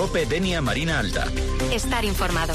COPE Denia Marina Alta. Estar informado.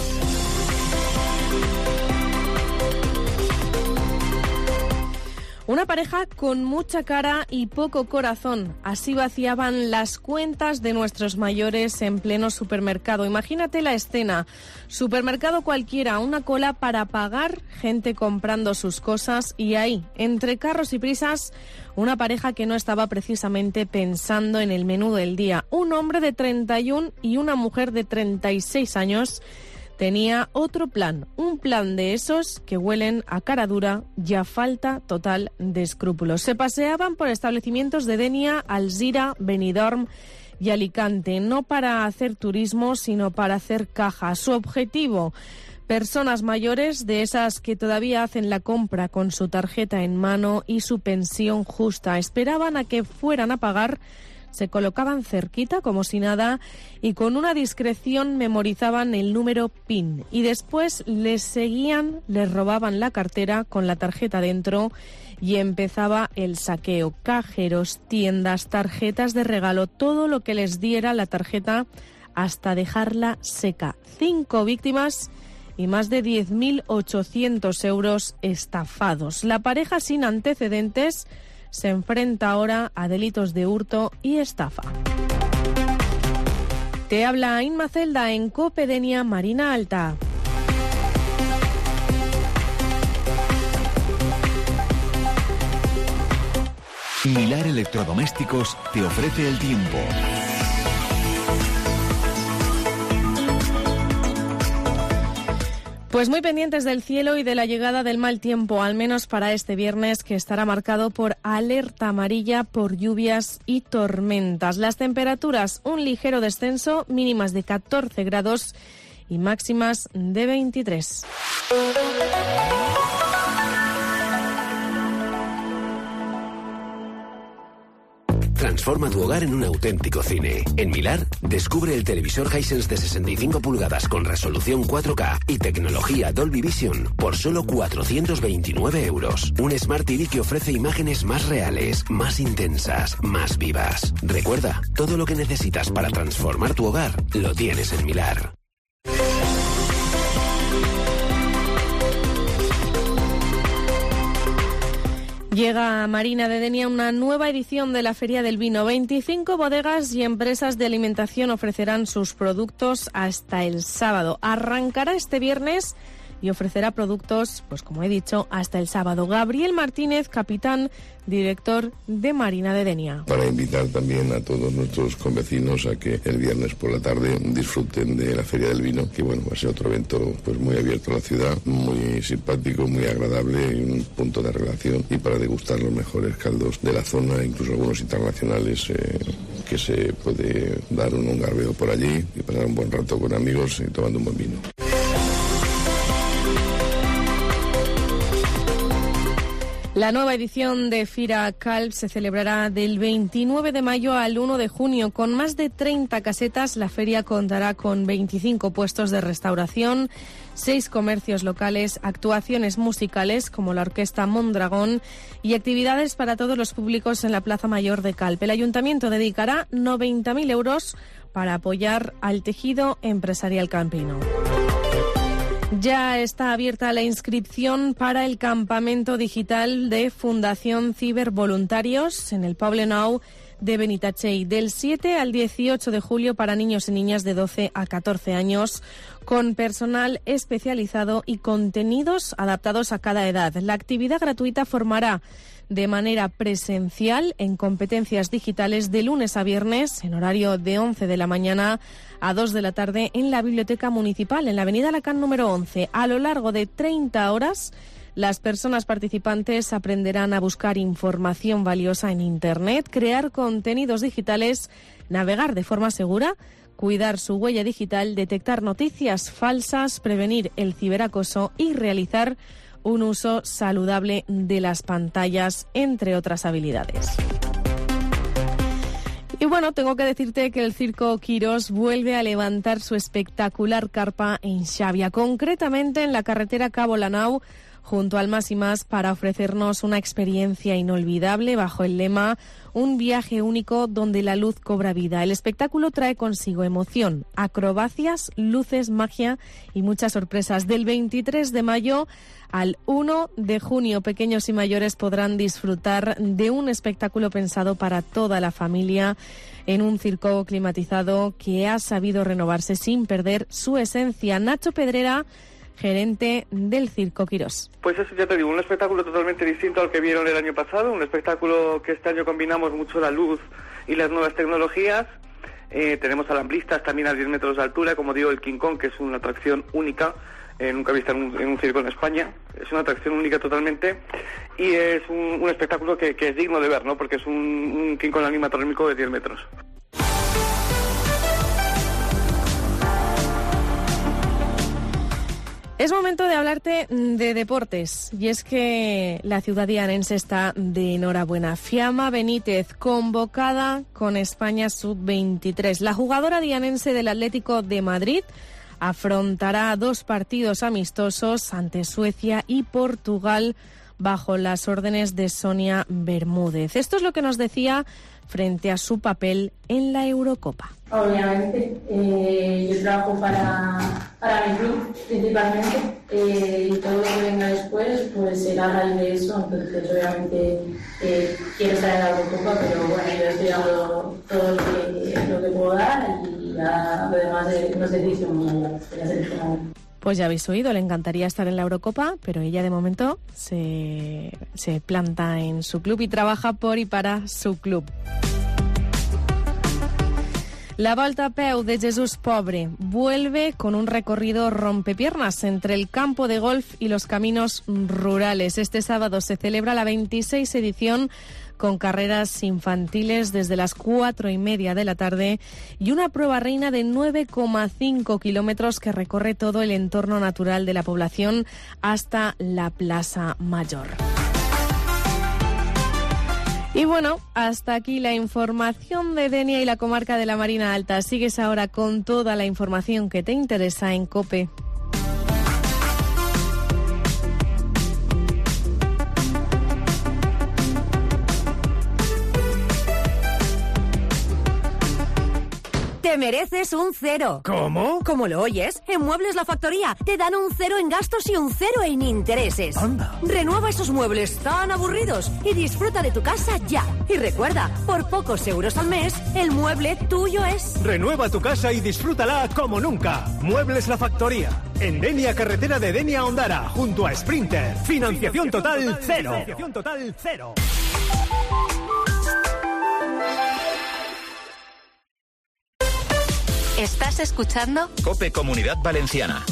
Una pareja con mucha cara y poco corazón. Así vaciaban las cuentas de nuestros mayores en pleno supermercado. Imagínate la escena. Supermercado cualquiera, una cola para pagar, gente comprando sus cosas y ahí, entre carros y prisas, una pareja que no estaba precisamente pensando en el menú del día. Un hombre de 31 y una mujer de 36 años tenía otro plan, un plan de esos que huelen a cara dura y a falta total de escrúpulos. Se paseaban por establecimientos de Denia, Alzira, Benidorm y Alicante, no para hacer turismo, sino para hacer caja. Su objetivo, personas mayores, de esas que todavía hacen la compra con su tarjeta en mano y su pensión justa. Esperaban a que fueran a pagar, se colocaban cerquita como si nada y con una discreción memorizaban el número PIN y después les seguían, les robaban la cartera con la tarjeta dentro y empezaba el saqueo. Cajeros, tiendas, tarjetas de regalo, todo lo que les diera la tarjeta hasta dejarla seca. 5 víctimas y más de 10.800 euros estafados. La pareja sin antecedentes se enfrenta ahora a delitos de hurto y estafa. Te habla Inma Celda en COPE Denia Marina Alta. Milar Electrodomésticos te ofrece el tiempo. Pues muy pendientes del cielo y de la llegada del mal tiempo, al menos para este viernes, que estará marcado por alerta amarilla por lluvias y tormentas. Las temperaturas, un ligero descenso, mínimas de 14 grados y máximas de 23. Transforma tu hogar en un auténtico cine. En Milar, descubre el televisor Hisense de 65 pulgadas con resolución 4K y tecnología Dolby Vision por solo 429 euros. Un Smart TV que ofrece imágenes más reales, más intensas, más vivas. Recuerda, todo lo que necesitas para transformar tu hogar lo tienes en Milar. Llega a Marina de Denia una nueva edición de la Feria del Vino. 25 bodegas y empresas de alimentación ofrecerán sus productos hasta el sábado. Arrancará este viernes y ofrecerá productos, pues como he dicho, hasta el sábado. Gabriel Martínez, capitán, director de Marina de Denia. Para invitar también a todos nuestros convecinos a que el viernes por la tarde disfruten de la Feria del Vino, que bueno, va a ser otro evento pues muy abierto a la ciudad, muy simpático, muy agradable, y un punto de relación y para degustar los mejores caldos de la zona, incluso algunos internacionales que se puede dar un garbeo por allí y pasar un buen rato con amigos y tomando un buen vino. La nueva edición de Fira Calp se celebrará del 29 de mayo al 1 de junio. Con más de 30 casetas, la feria contará con 25 puestos de restauración, 6 comercios locales, actuaciones musicales como la Orquesta Mondragón y actividades para todos los públicos en la Plaza Mayor de Calp. El Ayuntamiento dedicará 90.000 euros para apoyar al tejido empresarial campino. Ya está abierta la inscripción para el campamento digital de Fundación Cibervoluntarios en el Poblenou de Benitatxell, del 7 al 18 de julio para niños y niñas de 12 a 14 años, con personal especializado y contenidos adaptados a cada edad. La actividad gratuita formará de manera presencial en competencias digitales de lunes a viernes en horario de 11 de la mañana a 2 de la tarde en la Biblioteca Municipal, en la Avenida Alacant número 11. A lo largo de 30 horas, las personas participantes aprenderán a buscar información valiosa en Internet, crear contenidos digitales, navegar de forma segura, cuidar su huella digital, detectar noticias falsas, prevenir el ciberacoso y realizar un uso saludable de las pantallas, entre otras habilidades. Y bueno, tengo que decirte que el Circo Quirós vuelve a levantar su espectacular carpa en Xàbia, concretamente en la carretera Cabo Lanao, junto al Más y Más para ofrecernos una experiencia inolvidable bajo el lema Un viaje único donde la luz cobra vida. El espectáculo trae consigo emoción, acrobacias, luces, magia y muchas sorpresas. Del 23 de mayo al 1 de junio, pequeños y mayores podrán disfrutar de un espectáculo pensado para toda la familia en un circo climatizado que ha sabido renovarse sin perder su esencia. Nacho Pedrera, gerente del Circo Quirós. Pues eso, ya te digo, un espectáculo totalmente distinto al que vieron el año pasado, un espectáculo que este año combinamos mucho la luz y las nuevas tecnologías. Tenemos alambristas también a 10 metros de altura, como digo, el King Kong, que es una atracción única, nunca vista en un circo en España, es una atracción única totalmente, y es un espectáculo que es digno de ver, ¿no? Porque es un King Kong animatrónico de 10 metros. Es momento de hablarte de deportes, y es que la ciudad dianense está de enhorabuena. Fiamma Benítez, convocada con España Sub-23. La jugadora dianense del Atlético de Madrid afrontará 2 partidos amistosos ante Suecia y Portugal bajo las órdenes de Sonia Bermúdez. Esto es lo que nos decía frente a su papel en la Eurocopa. Obviamente, yo trabajo para mi club principalmente, y todo lo que venga después pues será a raíz de eso. Entonces obviamente quiero estar en la Eurocopa, pero bueno, yo estoy dando todo lo que puedo dar, y ya lo demás no es decisión mía, ya seleccionado. Pues ya habéis oído, le encantaría estar en la Eurocopa, pero ella de momento se planta en su club y trabaja por y para su club. La Volta a Peu de Jesús Pobre vuelve con un recorrido rompepiernas entre el campo de golf y los caminos rurales. Este sábado se celebra la 26 edición con carreras infantiles desde las 4:30 de la tarde y una prueba reina de 9,5 kilómetros que recorre todo el entorno natural de la población hasta la Plaza Mayor. Y bueno, hasta aquí la información de Denia y la comarca de la Marina Alta. Sigues ahora con toda la información que te interesa en COPE. Te mereces un 0. ¿Cómo? Como lo oyes, en Muebles La Factoría te dan un 0 en gastos y un 0 en intereses. Anda. Renueva esos muebles tan aburridos y disfruta de tu casa ya. Y recuerda, por pocos euros al mes, el mueble tuyo es. Renueva tu casa y disfrútala como nunca. Muebles La Factoría. En Denia, carretera de Denia a Ondara, junto a Sprinter. Financiación total cero. Financiación total cero. ¿Estás escuchando? COPE Comunidad Valenciana.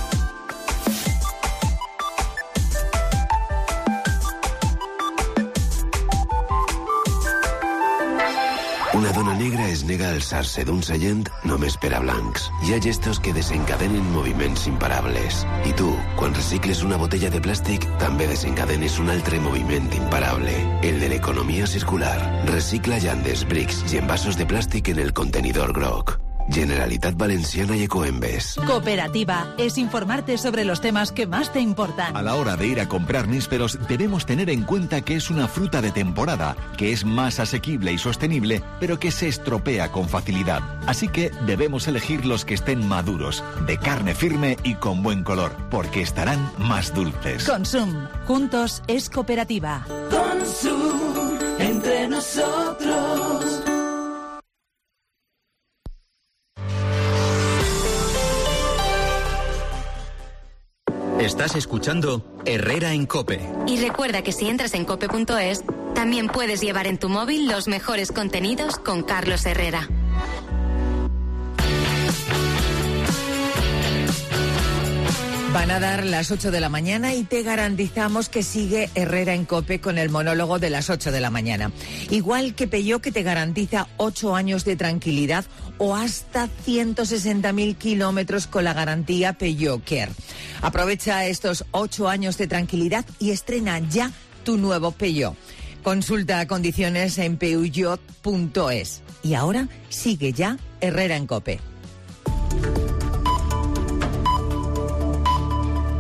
Una dona negra es nega a alçar-se d'un seient només per a blancs. Hi ha gestos que desencadenen moviments imparables. I tu, quan recicles una botella de plàstic, també desencadenes un altre moviment imparable, el de l'economia circular. Recicla llandes, brics i envasos de plàstic en el contenidor groc. Generalitat Valenciana y Ecoembes. Cooperativa es informarte sobre los temas que más te importan. A la hora de ir a comprar nísperos debemos tener en cuenta que es una fruta de temporada, que es más asequible y sostenible, pero que se estropea con facilidad. Así que debemos elegir los que estén maduros, de carne firme y con buen color, porque estarán más dulces. Consum. Juntos es cooperativa. Consum. Entre nosotros. Estás escuchando Herrera en COPE. Y recuerda que si entras en cope.es, también puedes llevar en tu móvil los mejores contenidos con Carlos Herrera. Van a dar las 8 de la mañana y te garantizamos que sigue Herrera en COPE con el monólogo de las 8 de la mañana. Igual que Peugeot, que te garantiza 8 años de tranquilidad o hasta 160.000 kilómetros con la garantía Peugeot Care. Aprovecha estos 8 años de tranquilidad y estrena ya tu nuevo Peugeot. Consulta condiciones en peugeot.es. Y ahora sigue ya Herrera en COPE.